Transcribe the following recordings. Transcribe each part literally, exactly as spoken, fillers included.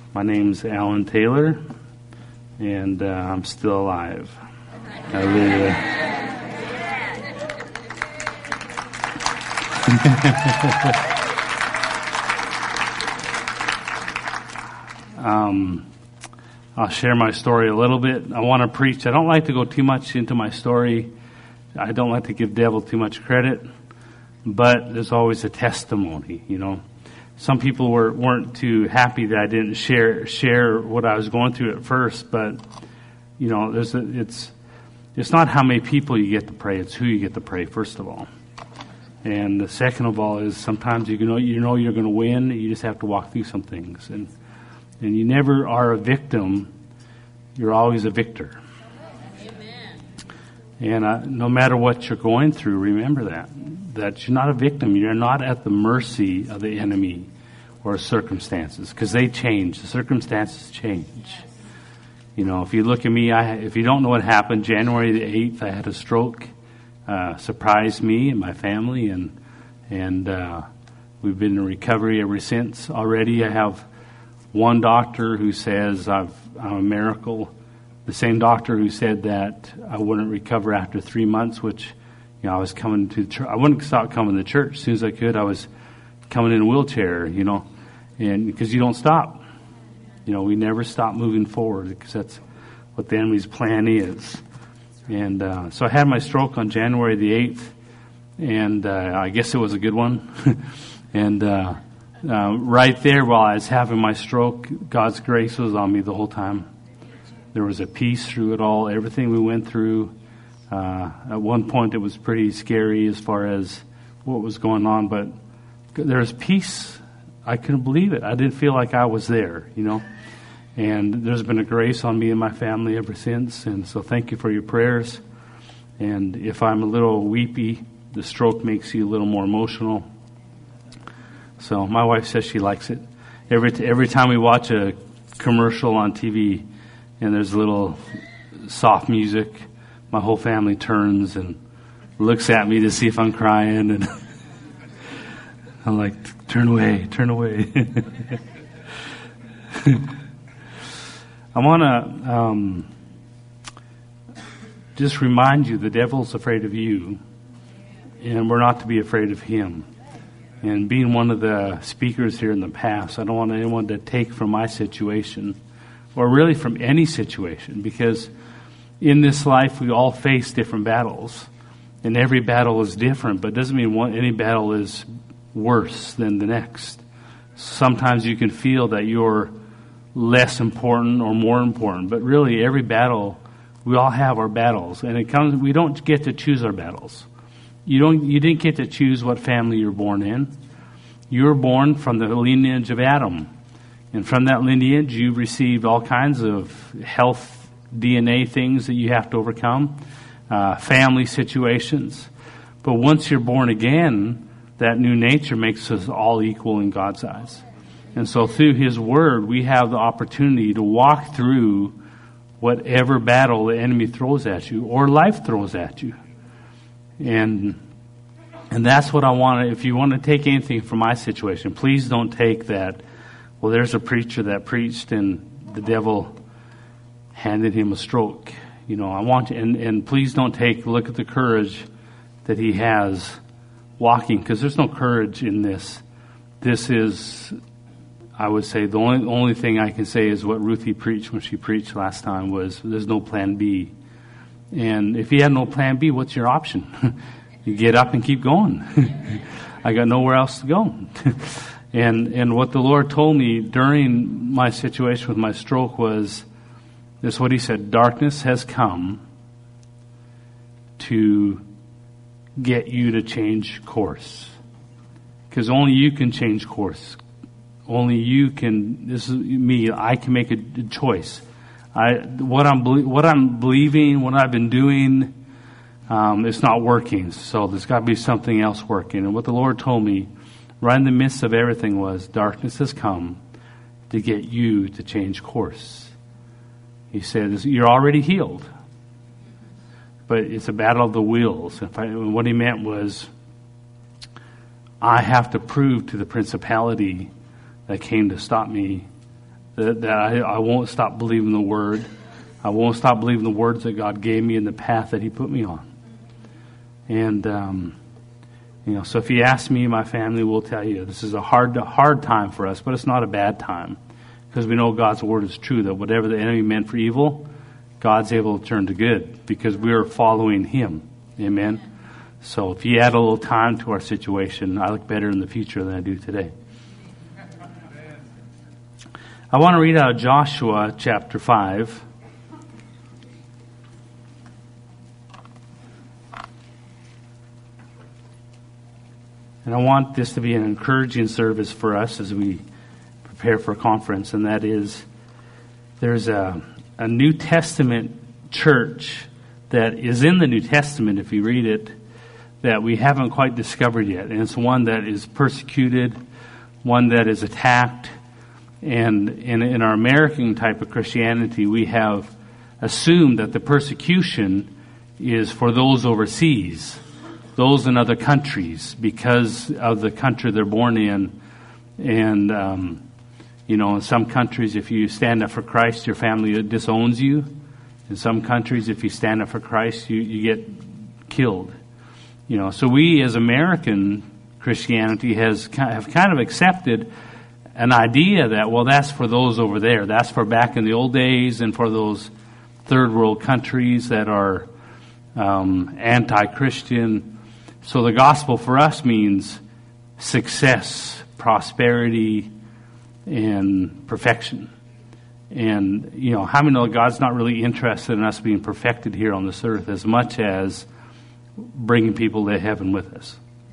My name's Alan Taylor, and uh, I'm still alive. Hallelujah. um, I'll share my story a little bit. I want to preach. I don't like to go too much into my story. I don't like to give devil too much credit, but there's always a testimony, you know. Some people were, weren't too happy that I didn't share share what I was going through at first, but you know, there's a, it's it's not how many people you get to pray; it's who you get to pray first of all, and the second of all is sometimes you know you know you're going to win. You just have to walk through some things, and and you never are a victim; you're always a victor. Amen. And uh, no matter what you're going through, remember that. that you're not a victim. You're not at the mercy of the enemy or circumstances, because they change. The circumstances change. You know, if you look at me, I, if you don't know what happened, January the eighth, I had a stroke. Uh, surprised me and my family, and and uh, we've been in recovery ever since. Already, I have one doctor who says I've, I'm a miracle. The same doctor who said that I wouldn't recover after three months, which You know, I was coming to church. I wouldn't stop coming to church. As soon as I could, I was coming in a wheelchair, you know, and because you don't stop. You know, we never stop moving forward, because that's what the enemy's plan is. And uh, so I had my stroke on January the eighth, and uh, I guess it was a good one. and uh, uh, right there while I was having my stroke, God's grace was on me the whole time. There was a peace through it all, everything we went through. Uh, at one point, it was pretty scary as far as what was going on, but there was peace. I couldn't believe it. I didn't feel like I was there, you know. And there's been a grace on me and my family ever since, and so thank you for your prayers. And if I'm a little weepy, the stroke makes you a little more emotional. So my wife says she likes it. Every t- every time we watch a commercial on T V and there's a little soft music, my whole family turns and looks at me to see if I'm crying, and I'm like, turn away, turn away. I want to um, just remind you the devil's afraid of you, and we're not to be afraid of him. And being one of the speakers here in the past, I don't want anyone to take from my situation, or really from any situation, because in this life, we all face different battles, and every battle is different, but it doesn't mean one, any battle is worse than the next. Sometimes you can feel that you're less important or more important, but really every battle, we all have our battles, and it comes. We don't get to choose our battles. You don't. You didn't get to choose what family you're born in. You were born from the lineage of Adam, and from that lineage, you received all kinds of health D N A things that you have to overcome, uh, family situations. But once you're born again, that new nature makes us all equal in God's eyes. And so through His Word, we have the opportunity to walk through whatever battle the enemy throws at you or life throws at you. And and that's what I want to, if you want to take anything from my situation, please don't take that, well, there's a preacher that preached and the devil handed him a stroke. You know, I want you, and, and please don't take, look at the courage that he has walking, because there's no courage in this. This is, I would say, the only only thing I can say is what Ruthie preached when she preached last time was, there's no plan B. And if you have no plan B, what's your option? You get up and keep going. I got nowhere else to go. and and what the Lord told me during my situation with my stroke was, this is what He said: darkness has come to get you to change course. Because only you can change course. Only you can, this is me, I can make a choice. I, what I'm, what I'm believing, what I've been doing, um, it's not working. So there's got to be something else working. And what the Lord told me right in the midst of everything was, darkness has come to get you to change course. He said, you're already healed, but it's a battle of the wills. If I, what he meant was, I have to prove to the principality that came to stop me that, that I, I won't stop believing the Word. I won't stop believing the words that God gave me and the path that He put me on. And, um, you know, so if you ask me, my family will tell you this is a hard, hard time for us, but it's not a bad time because we know God's Word is true, that whatever the enemy meant for evil, God's able to turn to good because we are following Him. Amen. So if you add a little time to our situation, I look better in the future than I do today. I want to read out Joshua chapter five. And I want this to be an encouraging service for us as we prepare for a conference, and that is there's a, a New Testament church that is in the New Testament, if you read it, that we haven't quite discovered yet. And it's one that is persecuted, one that is attacked. And in, in our American type of Christianity, we have assumed that the persecution is for those overseas, those in other countries, because of the country they're born in. And, um, you know, in some countries, if you stand up for Christ, your family disowns you. In some countries, if you stand up for Christ, you, you get killed. You know, so we as American Christianity has have kind of accepted an idea that, well, that's for those over there. That's for back in the old days and for those third world countries that are um, anti-Christian. So the gospel for us means success, prosperity, and perfection. And, you know, how many know God's not really interested in us being perfected here on this earth as much as bringing people to heaven with us.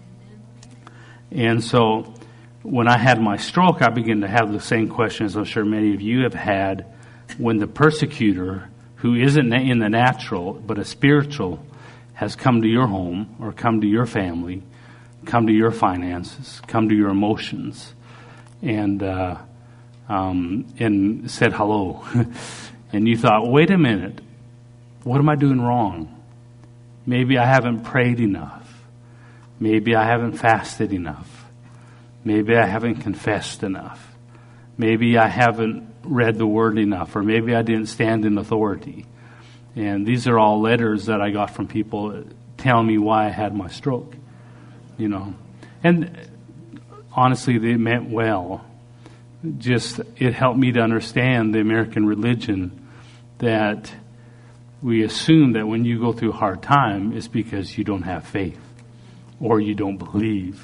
And so when I had my stroke, I began to have the same questions I'm sure many of you have had when the persecutor, who isn't in the natural but a spiritual, has come to your home or come to your family, come to your finances, come to your emotions, and uh, um, and said hello. And you thought, wait a minute, what am I doing wrong? Maybe I haven't prayed enough. Maybe I haven't fasted enough. Maybe I haven't confessed enough. Maybe I haven't read the Word enough, or maybe I didn't stand in authority. And these are all letters that I got from people telling me why I had my stroke, you know. And honestly, they meant well. Just, it helped me to understand the American religion, that we assume that when you go through a hard time, it's because you don't have faith or you don't believe.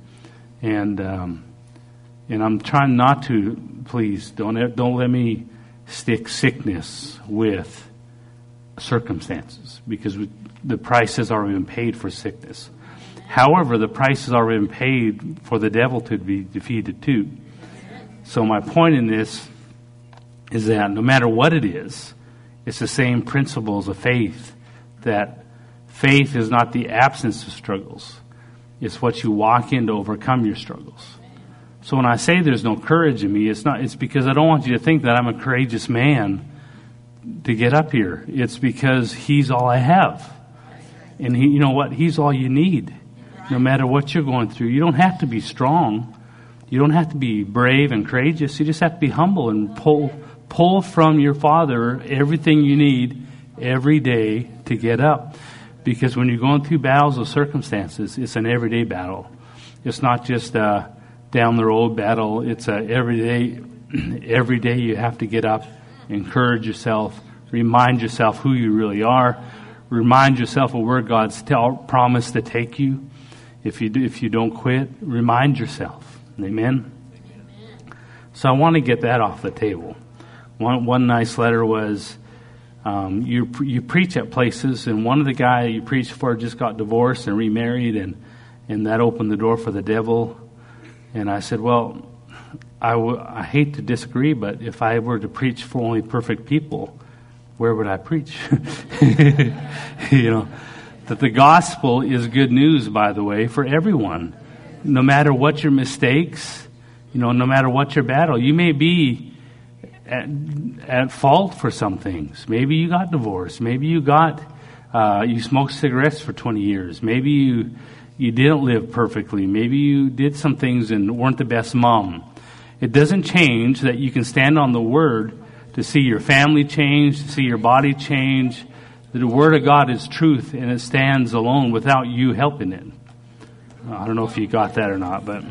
And um, and I'm trying not to, please, don't don't let me stick sickness with circumstances, because we, the price has already been paid for sickness. However, the price has already been paid for the devil to be defeated too. So my point in this is that no matter what it is, it's the same principles of faith, that faith is not the absence of struggles. It's what you walk in to overcome your struggles. So when I say there's no courage in me, it's not, it's because I don't want you to think that I'm a courageous man to get up here. It's because He's all I have. And he, you know what? He's all you need. No matter what you're going through. You don't have to be strong. You don't have to be brave and courageous. You just have to be humble and pull pull from your Father everything you need every day to get up. Because when you're going through battles of circumstances, it's an everyday battle. It's not just a down the road battle. It's a everyday, every day you have to get up, encourage yourself, remind yourself who you really are, remind yourself of where God's tell, promised to take you. If you do, if you don't quit, remind yourself. Amen? Amen. So I want to get that off the table. One one nice letter was, um, you you preach at places, and one of the guy you preached for just got divorced and remarried, and, and that opened the door for the devil. And I said, well, I, w- I hate to disagree, but if I were to preach for only perfect people, where would I preach? You know, that the gospel is good news, by the way, for everyone. No matter what your mistakes, you know, no matter what your battle, you may be at, at fault for some things. Maybe you got divorced. Maybe you got, uh, you smoked cigarettes for twenty years. Maybe you, you didn't live perfectly. Maybe you did some things and weren't the best mom. It doesn't change that you can stand on the Word to see your family change, to see your body change. The Word of God is truth, and it stands alone without you helping it. I don't know if you got that or not, but...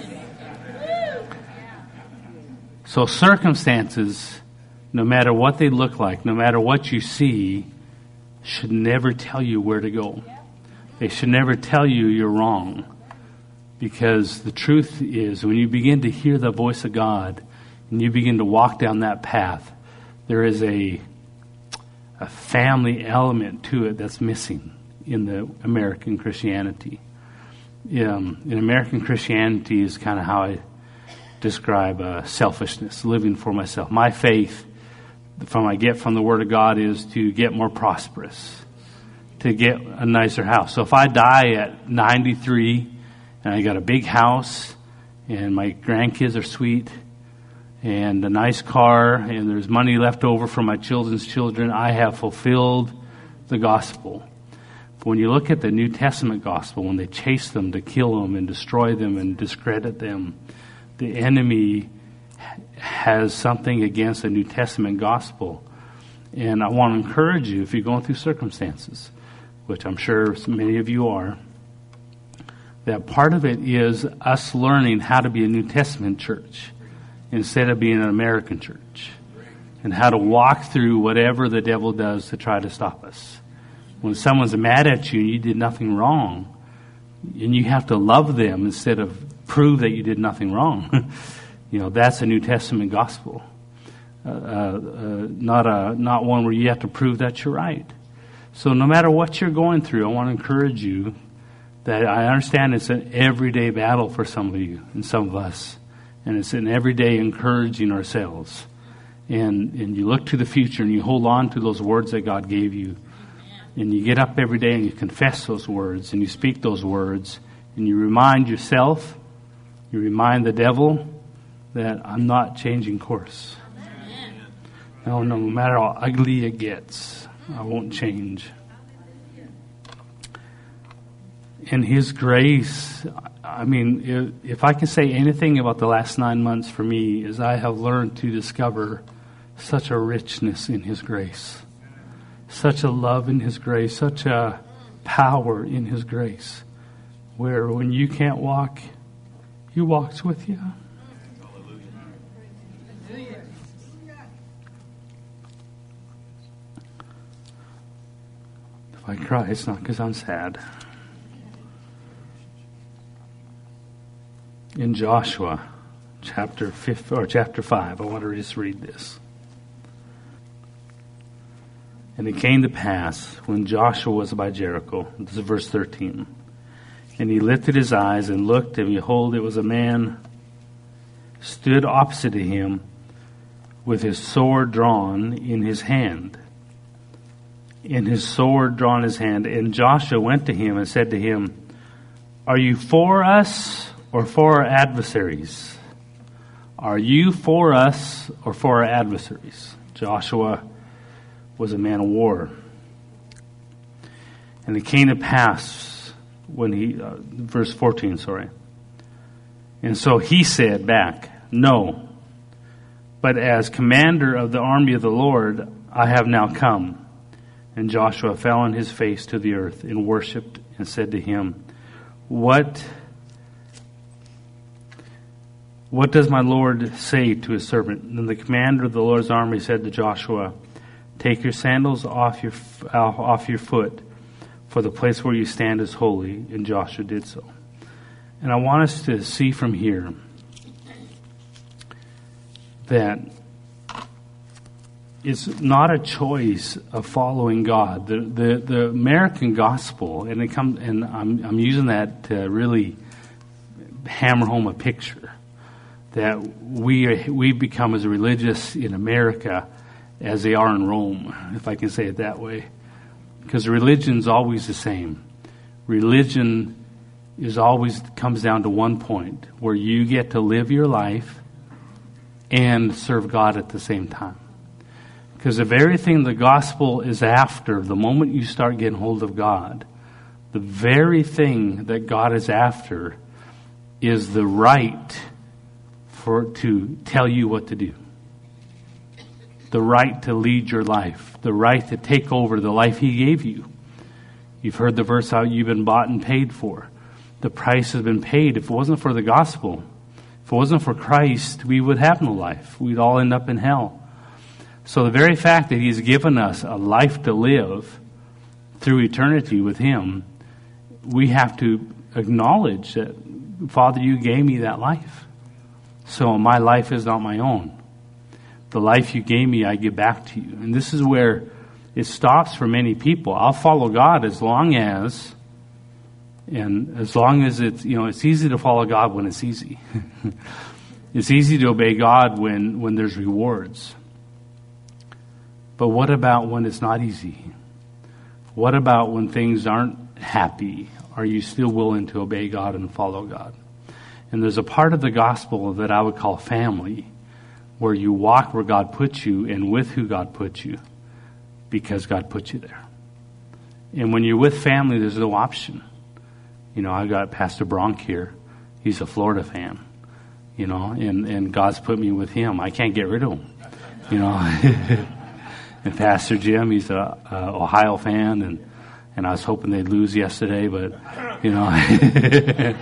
So circumstances, no matter what they look like, no matter what you see, should never tell you where to go. They should never tell you you're wrong. Because the truth is, when you begin to hear the voice of God, and you begin to walk down that path, there is a, a family element to it that's missing in the American Christianity. Um, in American Christianity is kind of how I describe uh, selfishness, living for myself. My faith, from I get from the Word of God, is to get more prosperous, to get a nicer house. So if I die at ninety-three and I got a big house and my grandkids are sweet and a nice car and there's money left over for my children's children, I have fulfilled the gospel. But when you look at the New Testament gospel, when they chase them to kill them and destroy them and discredit them, the enemy has something against the New Testament gospel. And I want to encourage you, if you're going through circumstances, which I'm sure many of you are, that part of it is us learning how to be a New Testament church instead of being an American church, and how to walk through whatever the devil does to try to stop us. When someone's mad at you and you did nothing wrong, and you have to love them instead of prove that you did nothing wrong. You know, that's a New Testament gospel. Uh, uh, uh, not a not one where you have to prove that you're right. So no matter what you're going through, I want to encourage you that I understand it's an everyday battle for some of you and some of us. And it's an everyday encouraging ourselves. And, and you look to the future and you hold on to those words that God gave you. And you get up every day and you confess those words and you speak those words. And you remind yourself, you remind the devil that I'm not changing course. No, no matter how ugly it gets, I won't change. In His grace, I mean, if, if I can say anything about the last nine months for me, is I have learned to discover such a richness in His grace, such a love in His grace, such a power in His grace, where when you can't walk, He walks with you. If I cry, it's not because I'm sad. In Joshua chapter five, or chapter five, I want to just read this. And it came to pass when Joshua was by Jericho, this is verse thirteen, and he lifted his eyes and looked, and behold, it was a man stood opposite to him with his sword drawn in his hand. In his sword drawn in his hand. And Joshua went to him and said to him, Are you for us or for our adversaries? Are you for us or for our adversaries? Joshua was a man of war. And it came to pass when he, uh, verse fourteen, sorry. And so he said back, No, but as commander of the army of the Lord, I have now come. And Joshua fell on his face to the earth and worshipped and said to him, What What does my Lord say to his servant? And the commander of the Lord's army said to Joshua, Take your sandals off your off your foot, for the place where you stand is holy. And Joshua did so. And I want us to see from here that it's not a choice of following God. The the, the American gospel, and it comes, and I'm I'm using that to really hammer home a picture that we are, we become as religious in America as they are in Rome, if I can say it that way, because religion's always the same. Religion is always comes down to one point where you get to live your life and serve God at the same time. Because of everything the gospel is after, the moment you start getting hold of God, the very thing that God is after is the right for to tell you what to do. The right to lead your life. The right to take over the life he gave you. You've heard the verse how you've been bought and paid for. The price has been paid. If it wasn't for the gospel, if it wasn't for Christ, we would have no life. We'd all end up in hell. So the very fact that he's given us a life to live through eternity with him, we have to acknowledge that, Father, you gave me that life. So my life is not my own. The life you gave me, I give back to you. And this is where it stops for many people. I'll follow God as long as, and as long as it's, you know, it's easy to follow God when it's easy. It's easy to obey God when, when there's rewards. But what about when it's not easy? What about when things aren't happy? Are you still willing to obey God and follow God? And there's a part of the gospel that I would call family, where you walk where God puts you and with who God puts you, because God put you there. And when you're with family, there's no option. You know, I got Pastor Bronk here. He's a Florida fan, you know, and, and God's put me with him. I can't get rid of him, you know. And Pastor Jim, he's a, a Ohio fan, and, and I was hoping they'd lose yesterday, but, you know.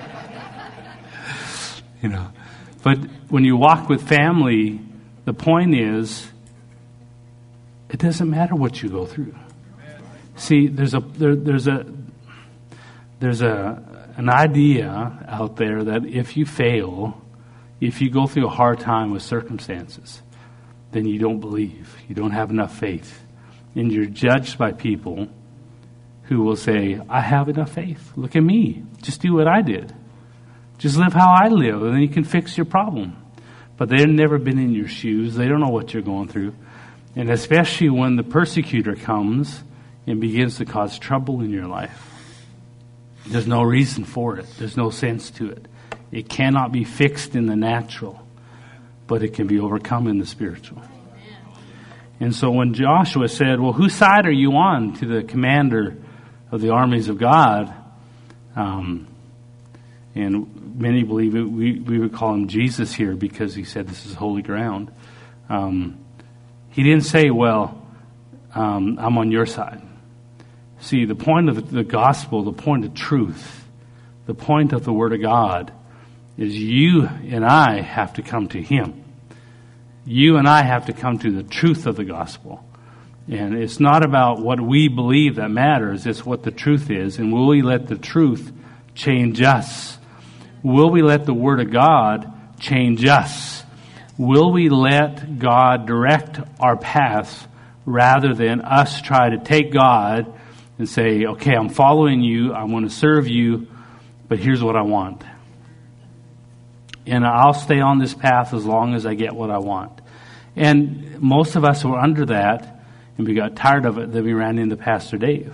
You know, but when you walk with family, the point is, it doesn't matter what you go through. See, there's a there, there's a there's a an idea out there that if you fail, if you go through a hard time with circumstances, then you don't believe, you don't have enough faith, and you're judged by people who will say, "I have enough faith. Look at me. Just do what I did. Just live how I live, and then you can fix your problem." But they've never been in your shoes. They don't know what you're going through. And especially when the persecutor comes and begins to cause trouble in your life, there's no reason for it. There's no sense to it. It cannot be fixed in the natural, but it can be overcome in the spiritual. And so when Joshua said, well, whose side are you on, to the commander of the armies of God, um, and many believe it, we, we would call him Jesus here because he said this is holy ground. Um, he didn't say, well, um, I'm on your side. See, the point of the, the gospel, the point of truth, the point of the Word of God is you and I have to come to him. You and I have to come to the truth of the gospel. And it's not about what we believe that matters, it's what the truth is. And will we let the truth change us? Will we let the Word of God change us? Will we let God direct our paths rather than us try to take God and say, okay, I'm following you, I want to serve you, but here's what I want. And I'll stay on this path as long as I get what I want. And most of us were under that, and we got tired of it, then we ran into Pastor Dave.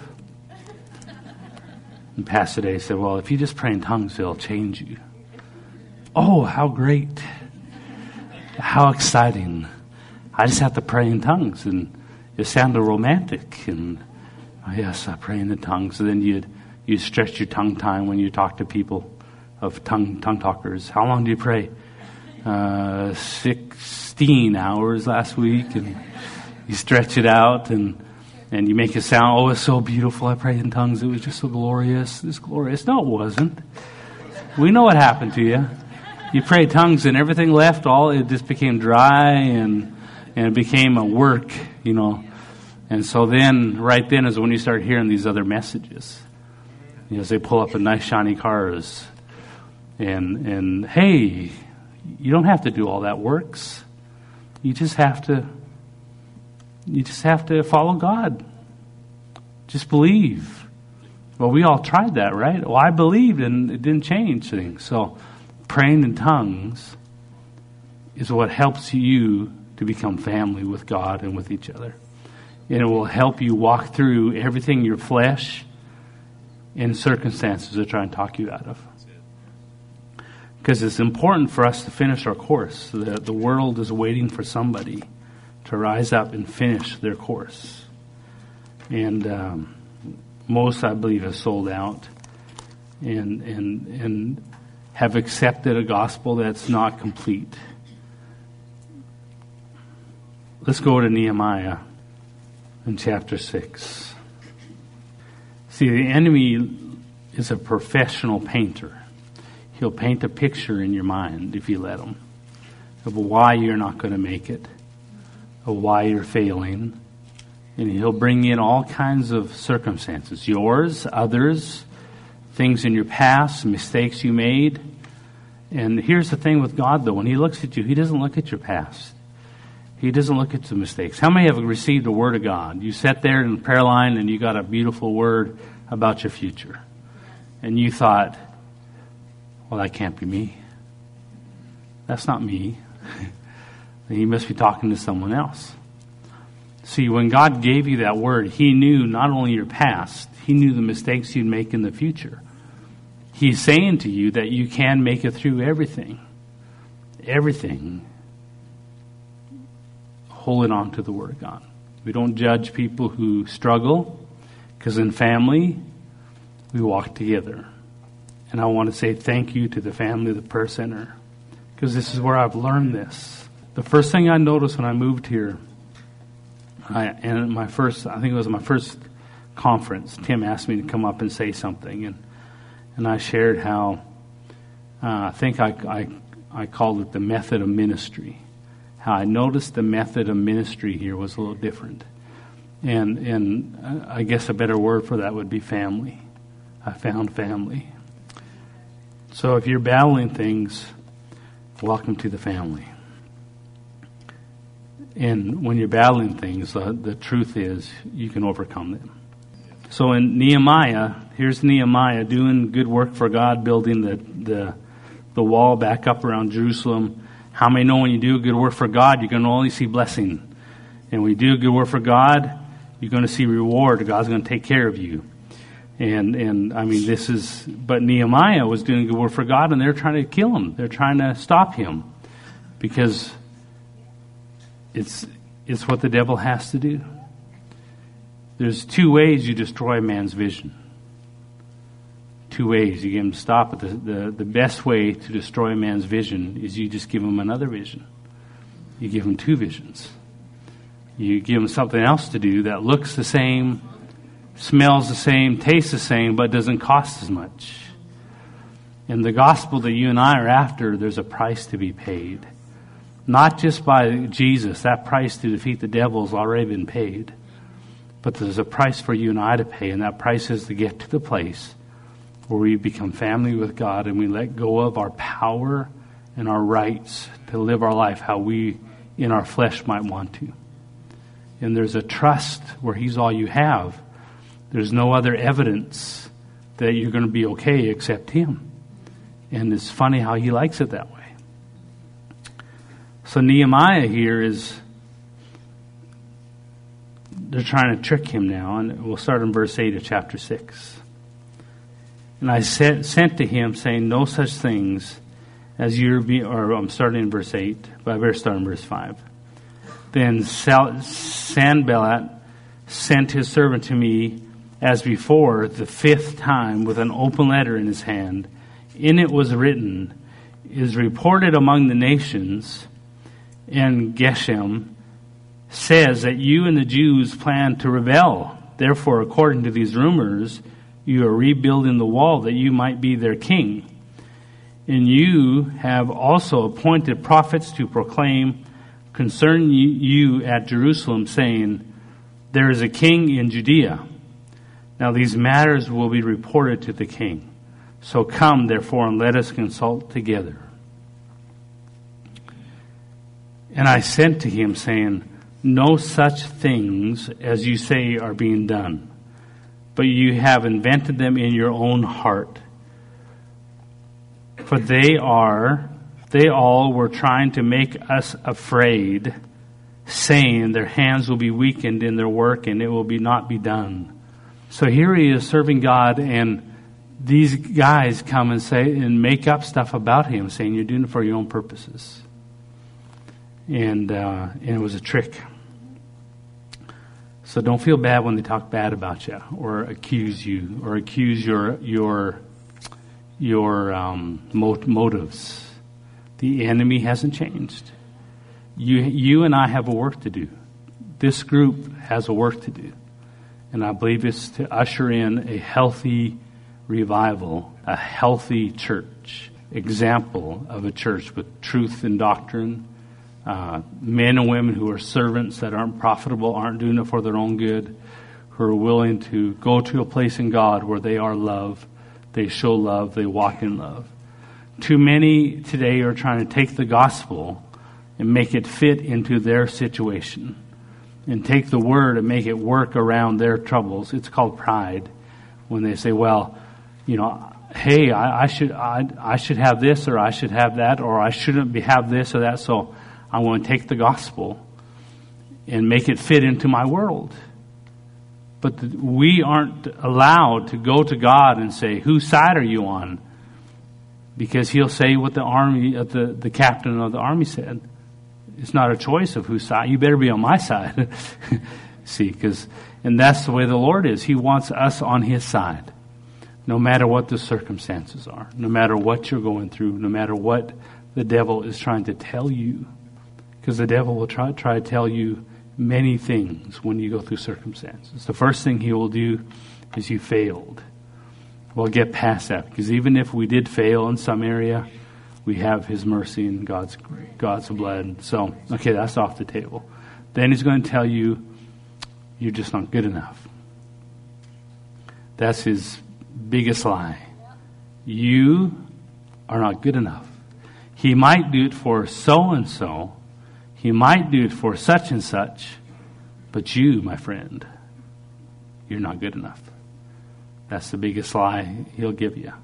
And Pastor Dave said, well, if you just pray in tongues, it'll change you. Oh, how great. How exciting. I just have to pray in tongues. And it sounded romantic. And oh, yes, I pray in the tongues. And then you'd, you'd stretch your tongue time when you talk to people of tongue tongue talkers. How long do you pray? Uh, sixteen hours last week. And you stretch it out and And you make it sound, oh, it's so beautiful. I prayed in tongues. It was just so glorious. It's glorious. No, it wasn't. We know what happened to you. You prayed tongues and everything left. All it just became dry and and it became a work, you know. And so then, right then is when you start hearing these other messages. You know, as they pull up in nice shiny cars. And, and hey, you don't have to do all that works. You just have to You just have to follow God. Just believe. Well, we all tried that, right? Well, I believed and it didn't change things. So praying in tongues is what helps you to become family with God and with each other. And it will help you walk through everything your flesh and circumstances are trying to talk you out of. Because it's important for us to finish our course. The, the world is waiting for somebody to rise up and finish their course. And um, most, I believe, have sold out and and and have accepted a gospel that's not complete. Let's go to Nehemiah in chapter six. See, the enemy is a professional painter. He'll paint a picture in your mind, if you let him, of why you're not going to make it, of why you're failing. And he'll bring in all kinds of circumstances, yours, others, things in your past, mistakes you made. And here's the thing with God, though. When he looks at you, he doesn't look at your past. He doesn't look at the mistakes. How many have received a word of God? You sat there in the prayer line and you got a beautiful word about your future. And you thought, well, that can't be me. That's not me. He must be talking to someone else. See, when God gave you that word, he knew not only your past, he knew the mistakes you'd make in the future. He's saying to you that you can make it through everything. Everything. Holding on to the Word of God. We don't judge people who struggle, because in family, we walk together. And I want to say thank you to the family of the Prayer Center, because this is where I've learned this. The first thing I noticed when I moved here, I, and my first, I think it was my first conference, Tim asked me to come up and say something, and and I shared how, uh, I think I, I I called it the method of ministry. How I noticed the method of ministry here was a little different. And and I guess a better word for that would be family. I found family. So if you're battling things, welcome to the family. And when you're battling things, uh, the truth is you can overcome them. So in Nehemiah, here's Nehemiah doing good work for God, building the, the, the wall back up around Jerusalem. How many know when you do good work for God, you're going to only see blessing? And when you do good work for God, you're going to see reward. God's going to take care of you. And, and I mean, this is, but Nehemiah was doing good work for God, and they're trying to kill him. They're trying to stop him because it's, it's what the devil has to do. There's two ways you destroy a man's vision. Two ways. You get him to stop it. The, the, the best way to destroy a man's vision is you just give him another vision. You give him two visions. You give him something else to do that looks the same, smells the same, tastes the same, but doesn't cost as much. In the gospel that you and I are after, there's a price to be paid. Not just by Jesus. That price to defeat the devil has already been paid. But there's a price for you and I to pay, and that price is to get to the place where we become family with God and we let go of our power and our rights to live our life how we in our flesh might want to. And there's a trust where He's all you have. There's no other evidence that you're going to be okay except Him. And it's funny how He likes it that way. So Nehemiah here is, they're trying to trick him now, and we'll start in verse eight of chapter six. And I sent, sent to him, saying, no such things as you're being, or I'm starting in verse eight, but I better start in verse five. Then Sanballat sent his servant to me as before, the fifth time, with an open letter in his hand. In it was written, is reported among the nations, and Geshem says that you and the Jews plan to rebel. Therefore, according to these rumors, you are rebuilding the wall that you might be their king. And you have also appointed prophets to proclaim concerning you at Jerusalem, saying, there is a king in Judea. Now these matters will be reported to the king. So come, therefore, and let us consult together. And I sent to him, saying, no such things as you say are being done, but you have invented them in your own heart. For they are, they all were trying to make us afraid, saying their hands will be weakened in their work and it will be not be done. So here he is serving God, and these guys come and say and make up stuff about him, saying you're doing it for your own purposes. And uh, and it was a trick. So don't feel bad when they talk bad about you or accuse you or accuse your your your um, motives. The enemy hasn't changed. You, you and I have a work to do. This group has a work to do. And I believe it's to usher in a healthy revival, a healthy church, example of a church with truth and doctrine, uh, men and women who are servants that aren't profitable, aren't doing it for their own good, who are willing to go to a place in God where they are love, they show love, they walk in love. Too many today are trying to take the gospel and make it fit into their situation, and take the word and make it work around their troubles. It's called pride. When they say, well, you know, hey, I, I should I, I should have this, or I should have that, or I shouldn't be have this or that, so I want to take the gospel and make it fit into my world. But the, we aren't allowed to go to God and say, whose side are you on? Because he'll say what the army, uh, the, the captain of the army said. It's not a choice of whose side. You better be on my side. See, because, and that's the way the Lord is. He wants us on his side. No matter what the circumstances are. No matter what you're going through. No matter what the devil is trying to tell you. Because the devil will try, try to tell you many things when you go through circumstances. The first thing he will do is you failed. Well, get past that. Because even if we did fail in some area, we have his mercy and God's God's blood. So, okay, that's off the table. Then he's going to tell you, you're just not good enough. That's his biggest lie. You are not good enough. He might do it for so-and-so. He might do it for such and such. But you, my friend, you're not good enough. That's the biggest lie he'll give you.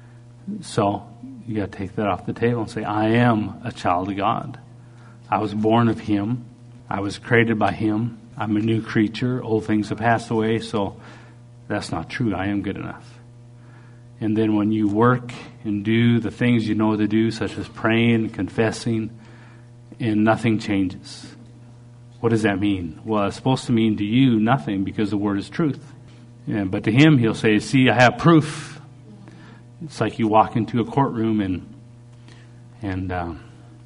So, you got to take that off the table and say, I am a child of God. I was born of him. I was created by him. I'm a new creature. Old things have passed away. So that's not true. I am good enough. And then when you work and do the things you know to do, such as praying, confessing, and nothing changes. What does that mean? Well, it's supposed to mean to you nothing, because the word is truth. Yeah, but to him, he'll say, see, I have proof. It's like you walk into a courtroom and and um,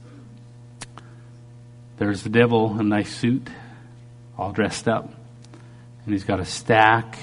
there's the devil in a nice suit, all dressed up, and he's got a stack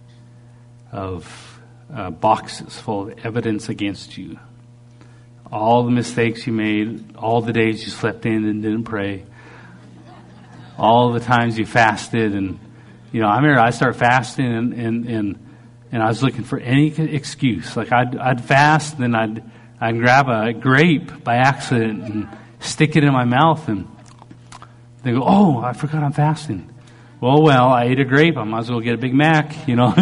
of uh, boxes full of evidence against you. All the mistakes you made, all the days you slept in and didn't pray, all the times you fasted, and you know, I remember I started fasting and and. and And I was looking for any excuse. Like I'd, I'd fast, then I'd, I'd grab a grape by accident and stick it in my mouth, and they go, "Oh, I forgot I'm fasting." Well, well, I ate a grape. I might as well get a Big Mac, you know.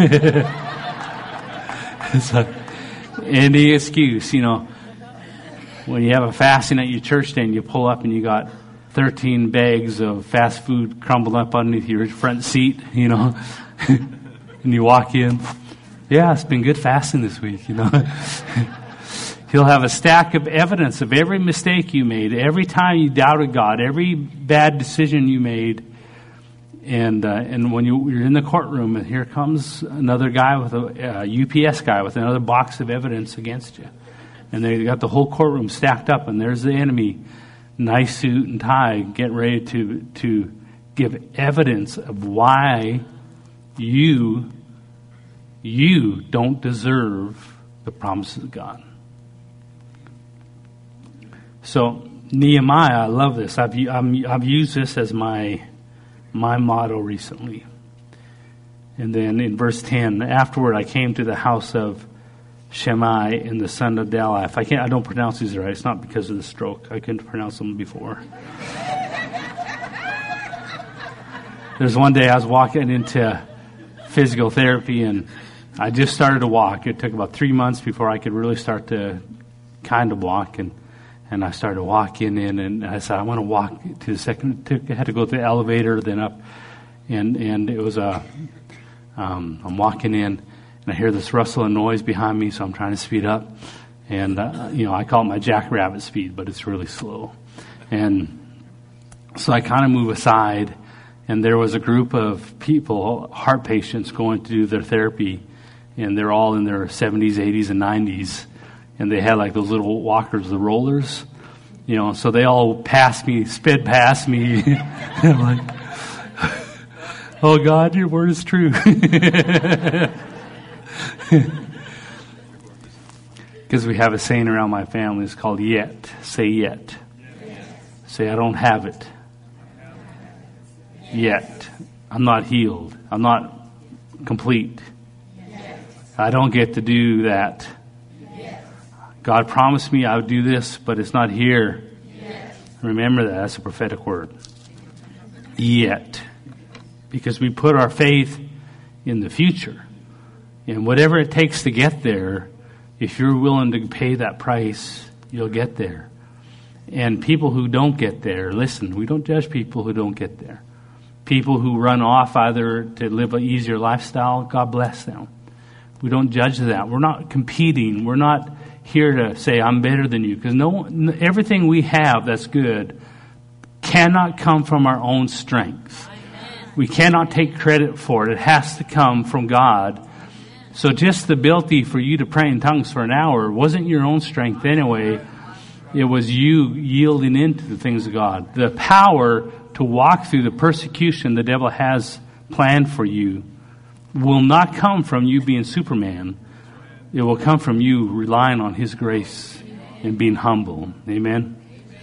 So, any excuse, you know. When you have a fasting at your church stand, you pull up and you got thirteen bags of fast food crumbled up underneath your front seat, you know, and you walk in. Yeah, it's been good fasting this week, you know. He'll have a stack of evidence of every mistake you made, every time you doubted God, every bad decision you made. And uh, and when you, you're in the courtroom, and here comes another guy with a uh, U P S guy with another box of evidence against you. And they got the whole courtroom stacked up, and there's the enemy, nice suit and tie, getting ready to to give evidence of why you You don't deserve the promises of God. So Nehemiah, I love this. I've I'm, I've used this as my my motto recently. And then in verse ten, afterward I came to the house of Shammai and the son of Delaph. I can't. I don't pronounce these right. It's not because of the stroke. I couldn't pronounce them before. There's one day I was walking into physical therapy, and I just started to walk. It took about three months before I could really start to kind of walk, and and I started walking in, and I said, I want to walk to the second. To, I had to go to the elevator, then up, and and it was a. Um, I'm walking in, and I hear this rustling noise behind me, so I'm trying to speed up, and uh, you know I call it my jackrabbit speed, but it's really slow, and so I kind of move aside, and there was a group of people, heart patients, going to do their therapy. And they're all in their seventies, eighties, and nineties. And they had like those little walkers, the rollers. You know, so they all passed me, sped past me. I'm like, oh God, your word is true. Because we have a saying around my family, it's called yet. Say yet. Yes. Say, I don't have it. Yet. I'm not healed. I'm not complete. Yes. I don't get to do that. Yes. God promised me I would do this, but it's not here. Yes. Remember that. That's a prophetic word. Yet. Because we put our faith in the future. And whatever it takes to get there, if you're willing to pay that price, you'll get there. And people who don't get there, listen, we don't judge people who don't get there. People who run off either to live an easier lifestyle, God bless them. We don't judge that. We're not competing. We're not here to say, I'm better than you. Because no, everything we have that's good cannot come from our own strength. We cannot take credit for it. It has to come from God. So just the ability for you to pray in tongues for an hour wasn't your own strength anyway. It was you yielding into the things of God. The power to walk through the persecution the devil has planned for you will not come from you being Superman. It will come from you relying on His grace and being humble. Amen?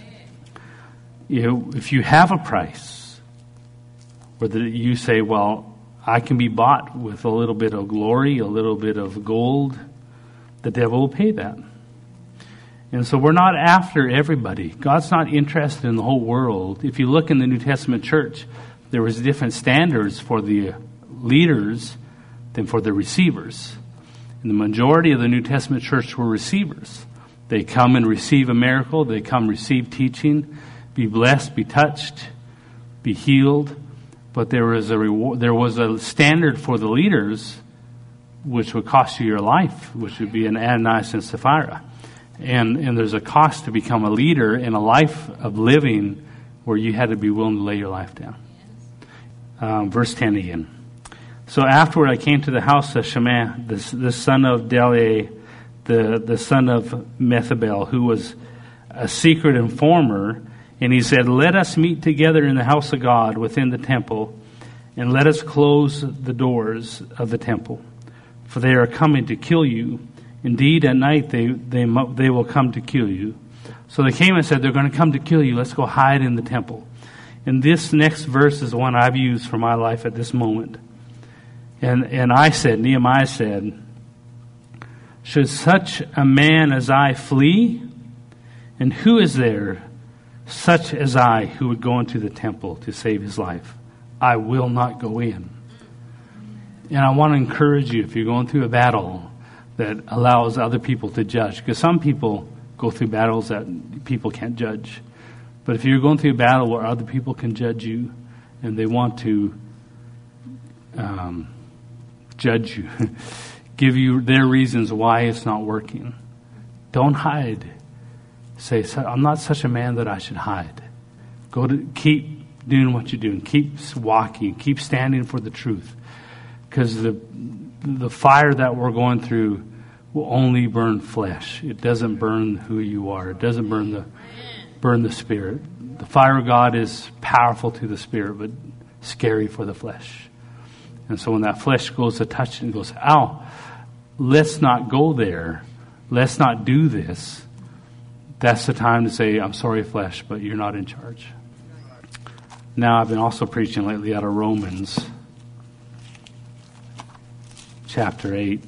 You know, if you have a price, whether you say, well, I can be bought with a little bit of glory, a little bit of gold, the devil will pay that. And so we're not after everybody. God's not interested in the whole world. If you look in the New Testament church, there was different standards for the leaders than for the receivers. And the majority of the New Testament church were receivers. They come and receive a miracle. They come receive teaching, be blessed, be touched, be healed. But there was a reward, there was a standard for the leaders, which would cost you your life, which would be an Ananias and Sapphira. And and there's a cost to become a leader in a life of living where you had to be willing to lay your life down. Um, verse ten again. So afterward I came to the house of Shema, the, the son of Deliah, the, the son of Methabel, who was a secret informer. And he said, let us meet together in the house of God within the temple, and let us close the doors of the temple, for they are coming to kill you. Indeed, at night they, they, they will come to kill you. So they came and said, they're going to come to kill you. Let's go hide in the temple. And this next verse is the one I've used for my life at this moment. And, and I said, Nehemiah said, should such a man as I flee? And who is there such as I who would go into the temple to save his life? I will not go in. And I want to encourage you, if you're going through a battle that allows other people to judge, because some people go through battles that people can't judge. But if you're going through a battle where other people can judge you and they want to um, judge you, give you their reasons why it's not working, don't hide. Say, I'm not such a man that I should hide. Go to keep doing what you're doing. Keep walking. Keep standing for the truth. Because the the fire that we're going through will only burn flesh. It doesn't burn who you are. It doesn't burn the burn the spirit. The fire of God is powerful to the spirit, but scary for the flesh. And so when that flesh goes to touch it and goes, ow, let's not go there. Let's not do this. That's the time to say, I'm sorry, flesh, but you're not in charge. Now, I've been also preaching lately out of Romans chapter eight.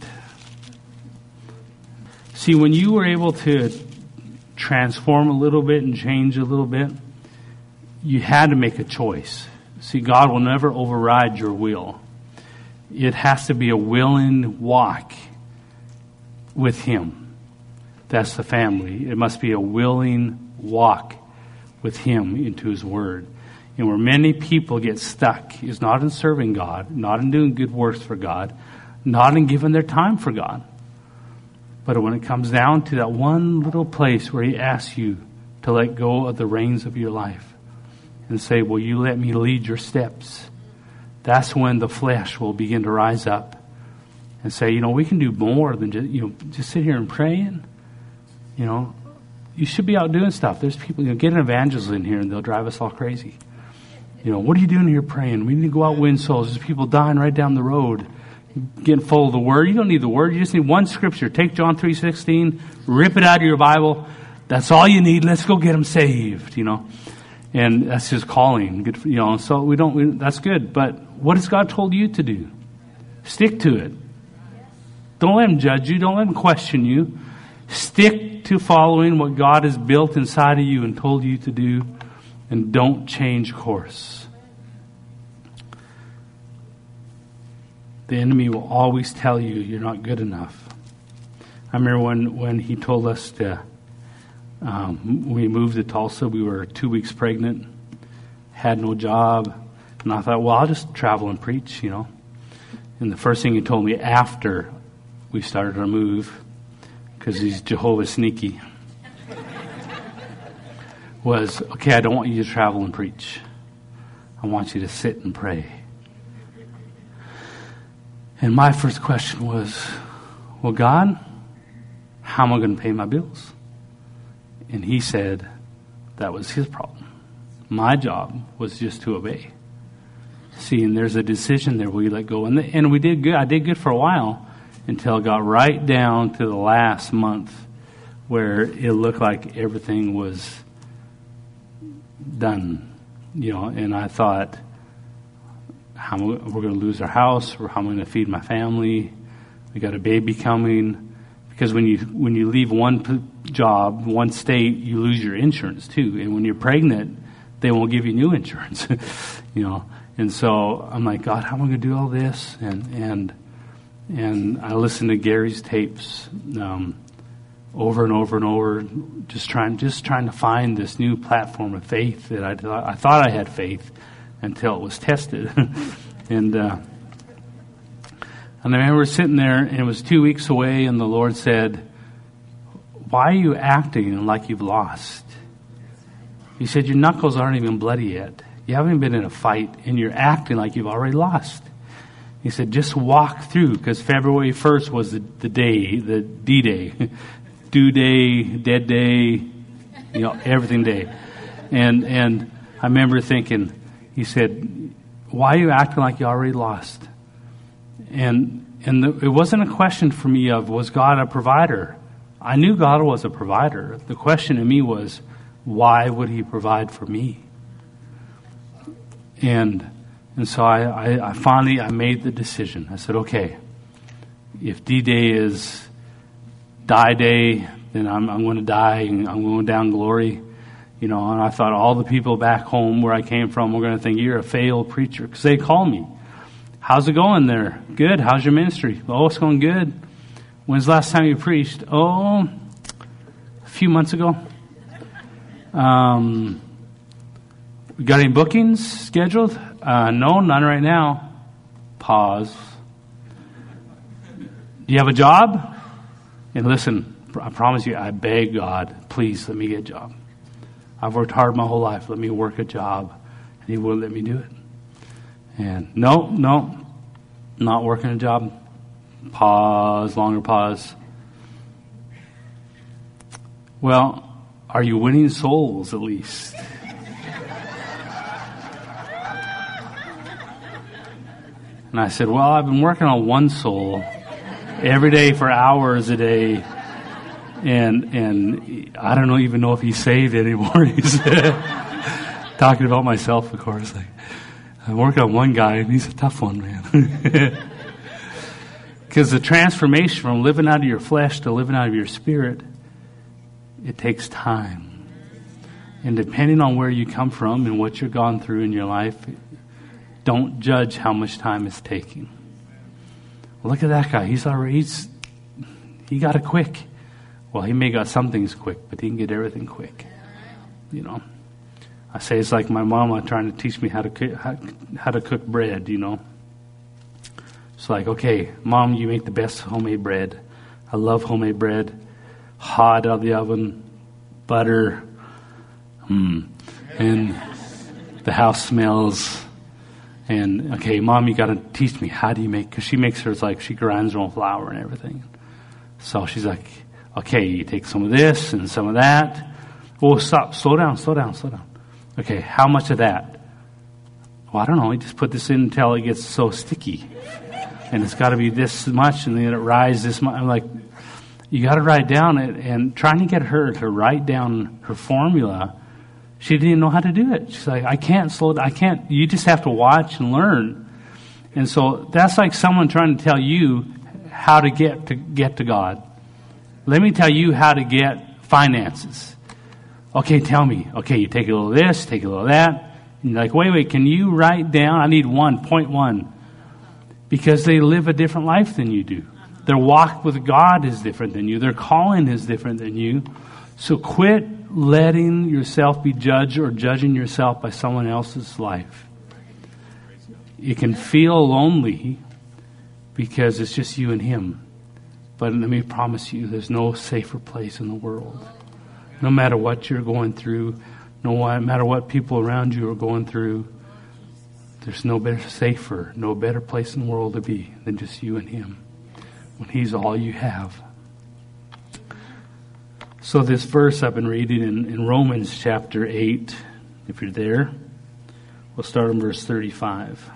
See, when you were able to transform a little bit and change a little bit, you had to make a choice. See, God will never override your will. It has to be a willing walk with Him. That's the family. It must be a willing walk with Him into His Word. And where many people get stuck is not in serving God, not in doing good works for God, not in giving their time for God. But when it comes down to that one little place where He asks you to let go of the reins of your life and say, will you let me lead your steps? That's when the flesh will begin to rise up and say, you know, we can do more than just, you know, just sit here and praying. You know, you should be out doing stuff. There's people, you know, get an evangelist in here and they'll drive us all crazy. You know, what are you doing here praying? We need to go out win souls. There's people dying right down the road, getting full of the Word. You don't need the Word. You just need one scripture. Take John three sixteen, rip it out of your Bible. That's all you need. Let's go get them saved, you know. And that's his calling. Good for, you know, so we don't, we, that's good. But what has God told you to do? Stick to it. Don't let him judge you. Don't let him question you. Stick to following what God has built inside of you and told you to do. And don't change course. The enemy will always tell you you're not good enough. I remember when, when he told us to, um, we moved to Tulsa, we were two weeks pregnant, had no job, and I thought, well, I'll just travel and preach, you know. And the first thing he told me after we started our move, because he's Jehovah sneaky, was, okay, I don't want you to travel and preach. I want you to sit and pray. And my first question was, well, God, how am I going to pay my bills? And he said that was his problem. My job was just to obey. See, and there's a decision there where we let go. And, the, and we did good. I did good for a while until it got right down to the last month where it looked like everything was done, you know, and I thought, how am I, we're going to lose our house, or how am I going to feed my family? We got a baby coming, because when you when you leave one p- job, one state, you lose your insurance too, and when you're pregnant, they won't give you new insurance, you know. And so I'm like, God, how am I going to do all this? And and and I listened to Gary's tapes. Um, over and over and over, just trying, just trying to find this new platform of faith that I thought I thought I had faith until it was tested, and uh, and I remember sitting there, and it was two weeks away, and the Lord said, "Why are you acting like you've lost?" He said, "Your knuckles aren't even bloody yet. You haven't been in a fight, and you're acting like you've already lost." He said, "Just walk through," because February first was the, the day, the D-Day. Due day, dead day, you know, everything day. And and I remember thinking, he said, why are you acting like you already lost? And and the, it wasn't a question for me of, was God a provider? I knew God was a provider. The question to me was, why would he provide for me? And and so I, I, I finally, I made the decision. I said, okay, if D-Day is die day, then I'm, I'm going to die and I'm going down glory, you know. And I thought all the people back home where I came from were going to think you're a failed preacher, because they call me. How's it going there? Good. How's your ministry? Oh, it's going good. When's the last time you preached? Oh, a few months ago. Um, we got any bookings scheduled? Uh, no, none right now. Pause. Do you have a job? And listen, I promise you, I beg God, please let me get a job. I've worked hard my whole life. Let me work a job. And he wouldn't let me do it. And no, no, not working a job. Pause, longer pause. Well, are you winning souls at least? And I said, well, I've been working on one soul every day for hours a day, and and I don't know, even know if he's saved anymore. He's talking about myself, of course. Like, I'm working on one guy, and he's a tough one, man. Because the transformation from living out of your flesh to living out of your spirit, it takes time. And depending on where you come from and what you've gone through in your life, don't judge how much time it's taking. Look at that guy. He's already, he's, he got it quick. Well, he may got some things quick, but he can get everything quick. You know, I say it's like my mama trying to teach me how to cook, how, how to cook bread, you know. It's like, okay, Mom, you make the best homemade bread. I love homemade bread. Hot out of the oven, butter, mm, and the house smells. And, okay, Mom, you got to teach me, how do you make, because she makes hers like, she grinds her own flour and everything. So she's like, Okay, you take some of this and some of that. Oh, stop, slow down, slow down, slow down. Okay, how much of that? Well, I don't know. You just put this in until it gets so sticky. And it's got to be this much, and then it rises this much. I'm like, you got to write down it. And trying to get her to write down her formula, she didn't know how to do it. She's like, I can't slow down. I can't. You just have to watch and learn. And so that's like someone trying to tell you how to get to get to God. Let me tell you how to get finances. Okay, tell me. Okay, you take a little of this, take a little of that. And you're like, wait, wait, can you write down? I need one, point one. Because they live a different life than you do. Their walk with God is different than you. Their calling is different than you. So quit letting yourself be judged or judging yourself by someone else's life. You can feel lonely because it's just you and him. But let me promise you, there's no safer place in the world. No matter what you're going through, no matter what people around you are going through, there's no better, safer, no better place in the world to be than just you and him, when he's all you have. So this verse I've been reading in, in Romans chapter eight, if you're there, we'll start in verse thirty-five.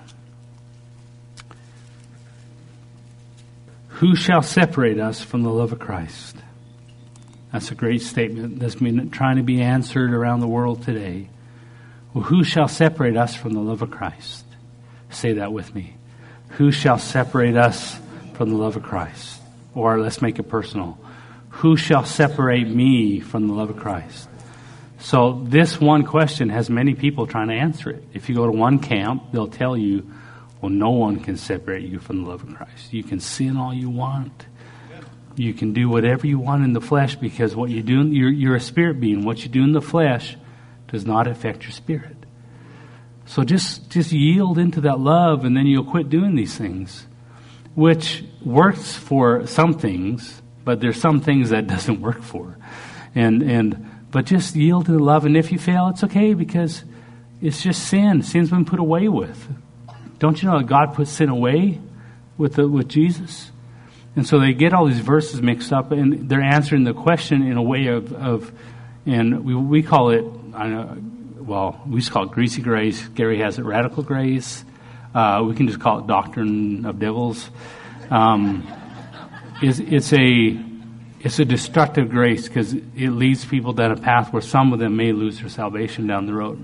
Who shall separate us from the love of Christ? That's a great statement. That's been trying to be answered around the world today. Well, who shall separate us from the love of Christ? Say that with me. Who shall separate us from the love of Christ? Or let's make it personal. Who shall separate me from the love of Christ? So this one question has many people trying to answer it. If you go to one camp, they'll tell you, well, no one can separate you from the love of Christ. You can sin all you want. You can do whatever you want in the flesh, because what you do, you're, you're a spirit being. What you do in the flesh does not affect your spirit. So just, just yield into that love, and then you'll quit doing these things, which works for some things, but there's some things that doesn't work for. And, and, but just yield to the love. And if you fail, it's okay, because it's just sin. Sin's been put away with. Don't you know that God put sin away with the, with Jesus? And so they get all these verses mixed up, and they're answering the question in a way of, of and we we call it, uh, well, we just call it greasy grace. Gary has it radical grace. Uh, we can just call it doctrine of devils. Um, it's, it's a it's a destructive grace, because it leads people down a path where some of them may lose their salvation down the road.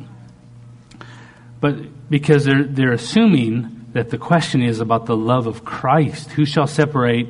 But because they're they're assuming that the question is about the love of Christ. Who shall separate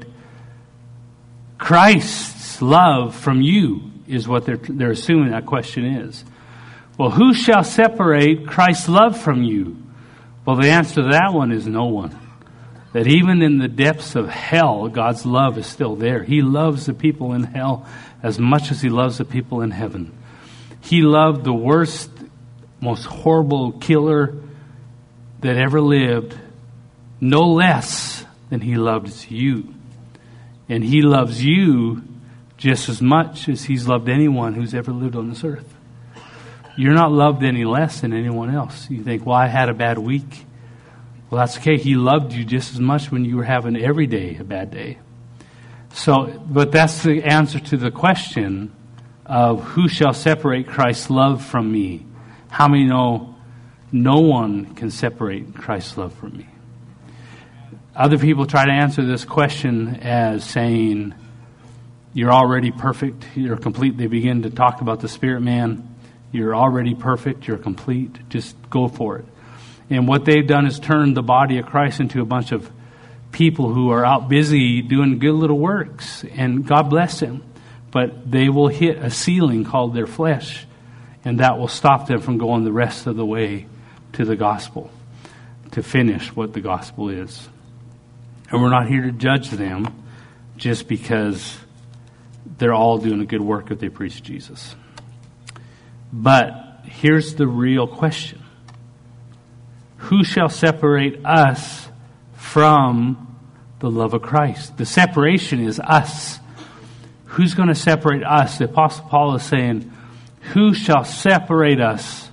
Christ's love from you, is what they're they're assuming that question is. Well, who shall separate Christ's love from you? Well, the answer to that one is no one. That even in the depths of hell, God's love is still there. He loves the people in hell as much as he loves the people in heaven. He loved the worst, most horrible killer that ever lived no less than he loved you. And he loves you just as much as he's loved anyone who's ever lived on this earth. You're not loved any less than anyone else. You think, well, I had a bad week. Well, that's okay. He loved you just as much when you were having every day a bad day. So, but that's the answer to the question of who shall separate Christ's love from me? How many know no one can separate Christ's love from me? Other people try to answer this question as saying, you're already perfect, you're complete. They begin to talk about the spirit man. You're already perfect, you're complete, just go for it. And what they've done is turned the body of Christ into a bunch of people who are out busy doing good little works, and God bless them. But they will hit a ceiling called their flesh, and that will stop them from going the rest of the way to the gospel, to finish what the gospel is. And we're not here to judge them just because they're all doing a good work if they preach Jesus. But here's the real question. Who shall separate us from the love of Christ? The separation is us. Who's going to separate us? The Apostle Paul is saying, who shall separate us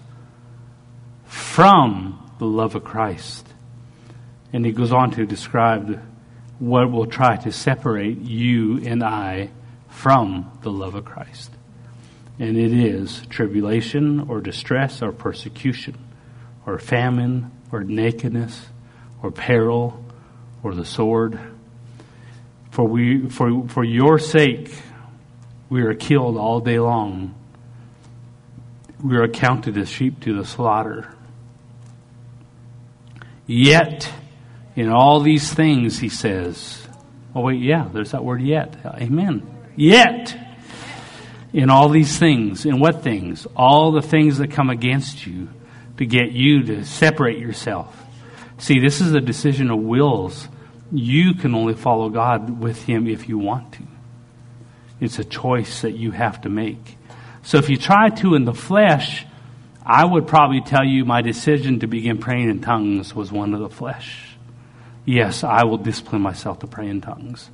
from the love of Christ? And he goes on to describe what will try to separate you and I from the love of Christ. And it is tribulation or distress or persecution or famine or nakedness or peril or the sword. For we, for, for your sake, we are killed all day long. We are counted as sheep to the slaughter. Yet, in all these things, he says, oh wait, yeah, there's that word yet. Amen. Yet, in all these things, in what things? All the things that come against you to get you to separate yourself. See, this is a decision of wills. You can only follow God with Him if you want to. It's a choice that you have to make. So if you try to in the flesh, I would probably tell you my decision to begin praying in tongues was one of the flesh. Yes, I will discipline myself to pray in tongues.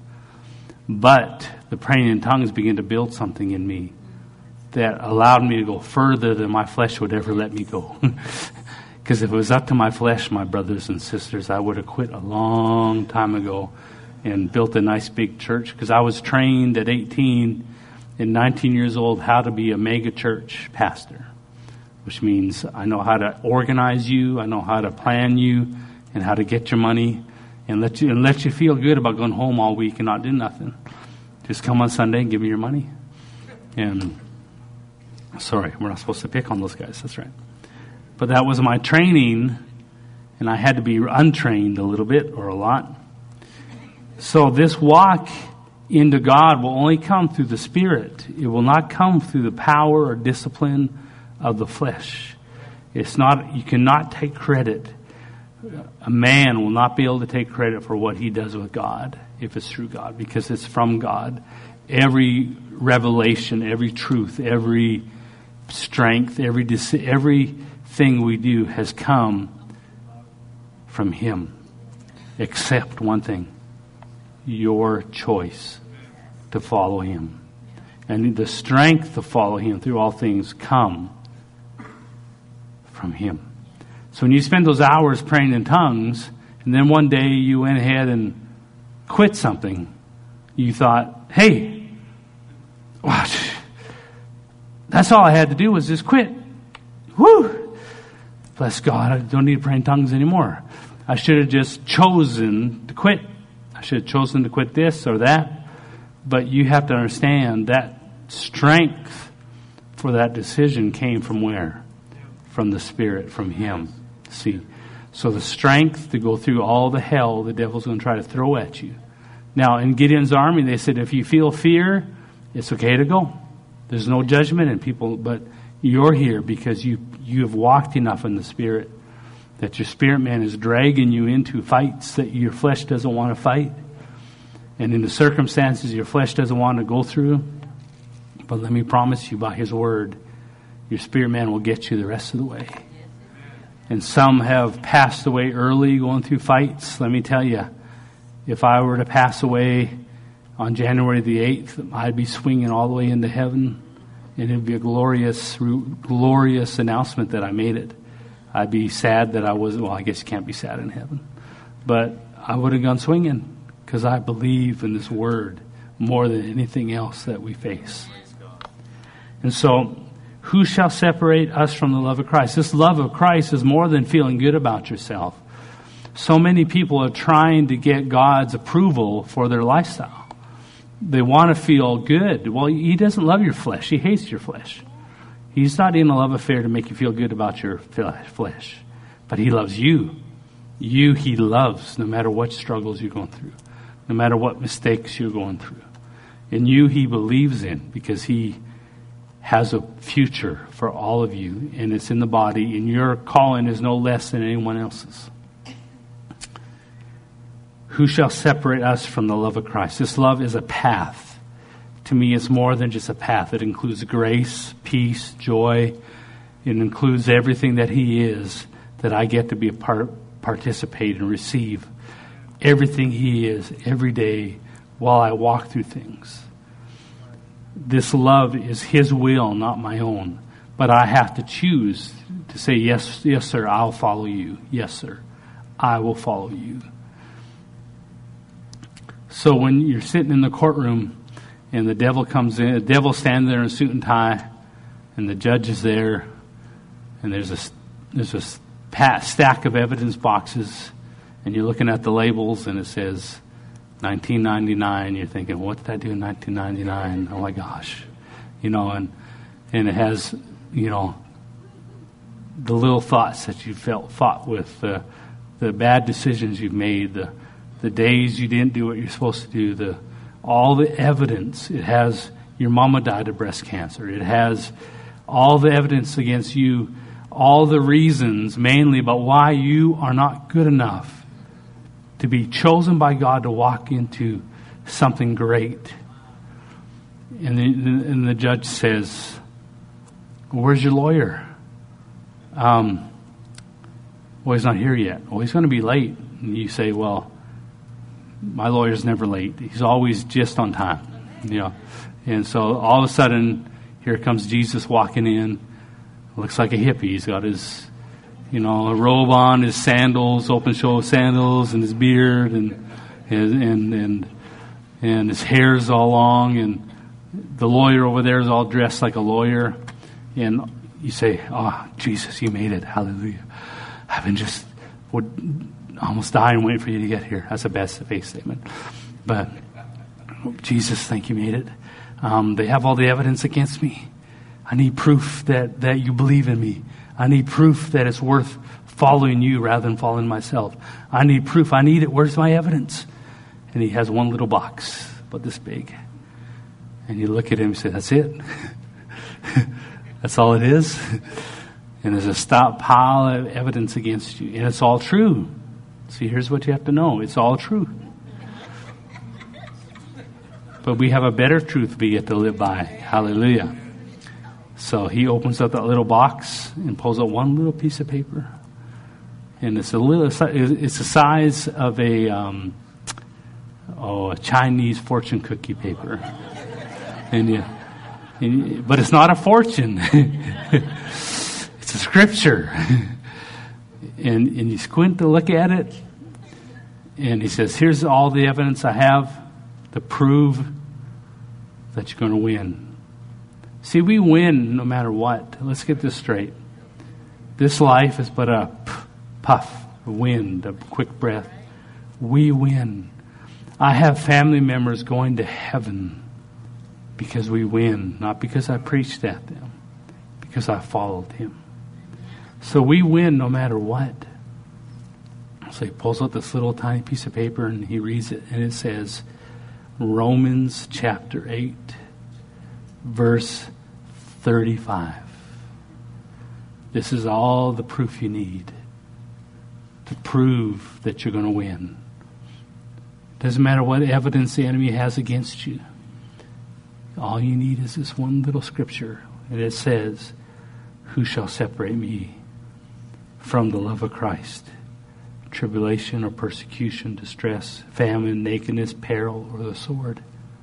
But the praying in tongues began to build something in me that allowed me to go further than my flesh would ever let me go. Because if it was up to my flesh, my brothers and sisters, I would have quit a long time ago and built a nice big church. Because I was trained at eighteen and nineteen years old how to be a mega church pastor. Which means I know how to organize you, I know how to plan you, and how to get your money, and let you and let you feel good about going home all week and not doing nothing. Just come on Sunday and give me your money. And sorry, we're not supposed to pick on those guys. That's right. But that was my training, and I had to be untrained a little bit or a lot. So this walk into God will only come through the Spirit. It will not come through the power or discipline of the flesh. It's not. You cannot take credit. A man will not be able to take credit for what he does with God if it's through God, because it's from God. Every revelation, every truth, every strength, every everything we do has come from Him, except one thing: your choice to follow Him, and the strength to follow Him through all things come from Him. So when you spend those hours praying in tongues, and then one day you went ahead and quit something, you thought, hey, what? That's all I had to do was just quit. Woo! Bless God, I don't need to pray in tongues anymore. I should have just chosen to quit. I should have chosen to quit this or that. But you have to understand that strength for that decision came from where? From the Spirit, from Him. See? So the strength to go through all the hell the devil's going to try to throw at you. Now, in Gideon's army, they said, if you feel fear, it's okay to go. There's no judgment in people, but you're here because you you have walked enough in the Spirit that your spirit man is dragging you into fights that your flesh doesn't want to fight. And in the circumstances your flesh doesn't want to go through. But let me promise you by His word, your spirit man will get you the rest of the way. And some have passed away early going through fights. Let me tell you, if I were to pass away on January the eighth, I'd be swinging all the way into heaven. And it'd be a glorious, glorious announcement that I made it. I'd be sad that I wasn't, well, I guess you can't be sad in heaven. But I would have gone swinging because I believe in this word more than anything else that we face. And so, who shall separate us from the love of Christ? This love of Christ is more than feeling good about yourself. So many people are trying to get God's approval for their lifestyle. They want to feel good. Well, He doesn't love your flesh. He hates your flesh. He's not in a love affair to make you feel good about your flesh. But He loves you. You He loves no matter what struggles you're going through. No matter what mistakes you're going through. And you He believes in because He has a future for all of you. And it's in the body. And your calling is no less than anyone else's. Who shall separate us from the love of Christ? This love is a path. To me, it's more than just a path. It includes grace, peace, joy. It includes everything that He is, that I get to be a part, participate and receive. Everything He is every day while I walk through things. This love is His will, not my own. But I have to choose to say, yes, yes, sir, I'll follow you. Yes, sir, I will follow you. So when you're sitting in the courtroom And the devil comes in. The devil standing there in a suit and tie, and the judge is there. And there's a there's a pat, stack of evidence boxes, and you're looking at the labels, and it says nineteen ninety-nine. You're thinking, what did I do in nineteen ninety-nine? Oh my gosh, you know, and and it has, you know, the little thoughts that you felt fought with, the the bad decisions you've made, the the days you didn't do what you're supposed to do, the all the evidence. It has your mama died of breast cancer. It has all the evidence against you, all the reasons mainly about why you are not good enough to be chosen by God to walk into something great. And the, and the judge says, where's your lawyer? Um, well, he's not here yet. Well, he's going to be late. And you say, well, my lawyer's never late. He's always just on time. You know. And so all of a sudden, here comes Jesus walking in. Looks like a hippie. He's got his, you know, a robe on, his sandals, open shoulder sandals, and his beard, and and and and, and his hair's all long, and the lawyer over there is all dressed like a lawyer. And you say, "Oh, Jesus, you made it! Hallelujah! I've been just would almost dying waiting for you to get here." That's a bad faith statement, but Jesus, thank you, made it. Um, they have all the evidence against me. I need proof that, that you believe in me. I need proof that it's worth following you rather than following myself. I need proof. I need it. Where's my evidence? And he has one little box, about this big. And you look at him and say, that's it? That's all it is? And there's a stout pile of evidence against you. And it's all true. See, here's what you have to know. It's all true. But we have a better truth we get to live by. Hallelujah. So he opens up that little box and pulls out one little piece of paper. And it's a little, it's the size of a, um, oh, a Chinese fortune cookie paper. And you, and you, but it's not a fortune. It's a scripture. And, and you squint to look at it. And he says, here's all the evidence I have to prove that you're going to win. See, we win no matter what. Let's get this straight. This life is but a puff, a wind, a quick breath. We win. I have family members going to heaven because we win, not because I preached at them, because I followed him. So we win no matter what. So he pulls out this little tiny piece of paper and he reads it, and it says, Romans chapter eight, verse thirty-five. This is all the proof you need to prove that you're going to win. Doesn't matter what evidence the enemy has against you. All you need is this one little scripture. And it says, who shall separate me from the love of Christ? Tribulation or persecution, distress, famine, nakedness, peril, or the sword.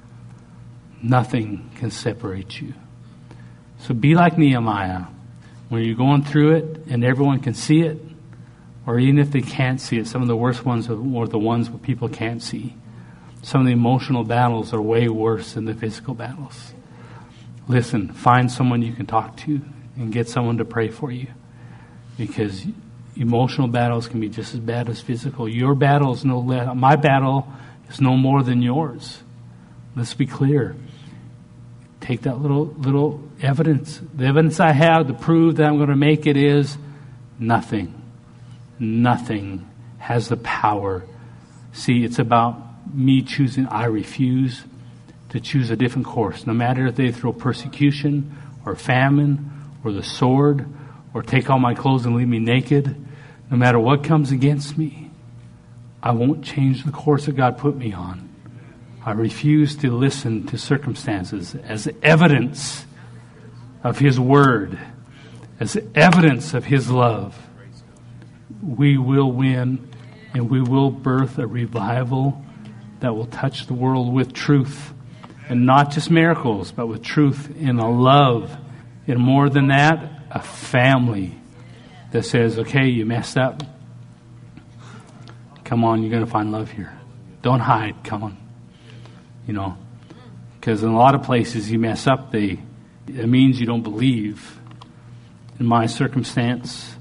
Nothing can separate you. So be like Nehemiah. When you're going through it and everyone can see it, or even if they can't see it, some of the worst ones are the ones where people can't see. Some of the emotional battles are way worse than the physical battles. Listen, find someone you can talk to and get someone to pray for you. Because emotional battles can be just as bad as physical. Your battle is no less, my battle is no more than yours. Let's be clear. Take that little little evidence. The evidence I have to prove that I'm going to make it is nothing. Nothing has the power. See, it's about me choosing. I refuse to choose a different course. No matter if they throw persecution or famine or the sword or take all my clothes and leave me naked, no matter what comes against me, I won't change the course that God put me on. I refuse to listen to circumstances as evidence of His Word, as evidence of His love. We will win, and we will birth a revival that will touch the world with truth, and not just miracles, but with truth and a love, and more than that, a family that says, okay, you messed up. Come on, you're going to find love here. Don't hide. Come on. You know, Because in a lot of places you mess up, they, it means you don't believe. In my circumstance,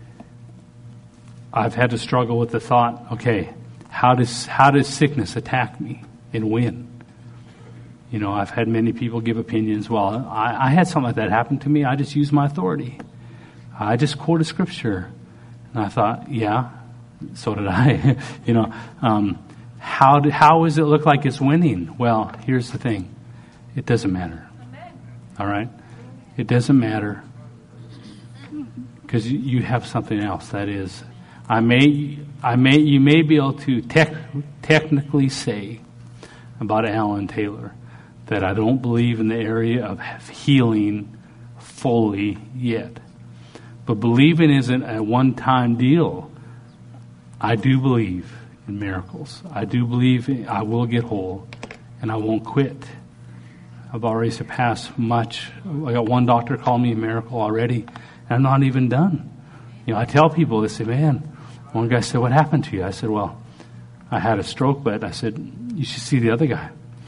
I've had to struggle with the thought, okay, how does how does sickness attack me and when? You know, I've had many people give opinions. Well, I, I had something like that happen to me. I just used my authority. I just quoted scripture. And I thought, yeah, so did I. you know, um, how do, how does it look like it's winning? Well, here's the thing. It doesn't matter. All right? It doesn't matter. Because you have something else. That is, I may, I may, you may be able to tech, technically say about Alan Taylor that I don't believe in the area of healing fully yet. But believing isn't a one-time deal. I do believe in miracles. I do believe I will get whole, and I won't quit. I've already surpassed much. I got one doctor call me a miracle already, and I'm not even done. You know, I tell people, they say, man, one guy said, what happened to you? I said, well, I had a stroke, but I said, you should see the other guy.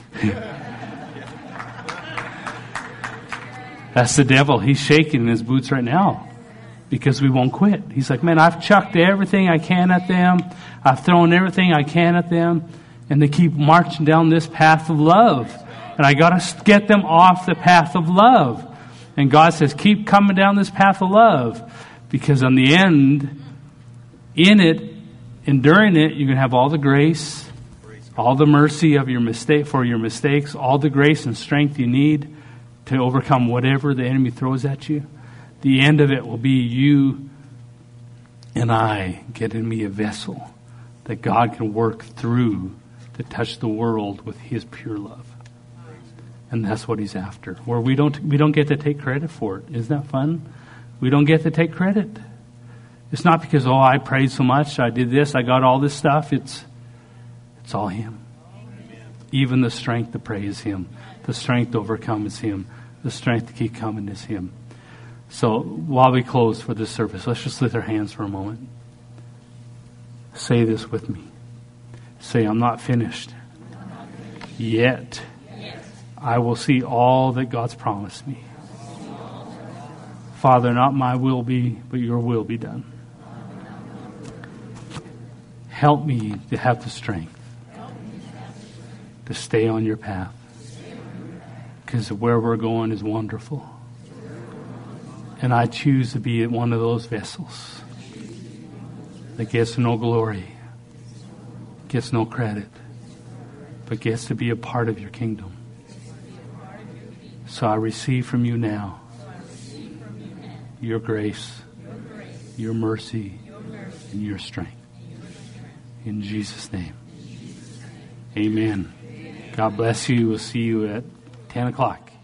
That's the devil. He's shaking in his boots right now because we won't quit. He's like, man, I've chucked everything I can at them. I've thrown everything I can at them. And they keep marching down this path of love. And I got to get them off the path of love. And God says, keep coming down this path of love. Because on the end, in it, enduring it, you're going to have all the grace, all the mercy of your mistake for your mistakes, all the grace and strength you need to overcome whatever the enemy throws at you. The end of it will be you and I getting me a vessel that God can work through to touch the world with His pure love. And that's what He's after. Where we don't we don't get to take credit for it. Isn't that fun? We don't get to take credit. It's not because, oh, I prayed so much, I did this, I got all this stuff. It's it's all Him. Even the strength to pray is Him. The strength to overcome is Him. The strength to keep coming is Him. So while we close for this service, let's just lift our hands for a moment. Say this with me. Say, I'm not finished. Yet I will see all that God's promised me. Father, not my will be, but your will be done. Help me to have the strength to stay on your path. Because where we're going is wonderful. And I choose to be one of those vessels that gets no glory, gets no credit, but gets to be a part of your kingdom. So I receive from you now your grace, your mercy, and your strength. In Jesus' name. Amen. God bless you. We'll see you at ten o'clock.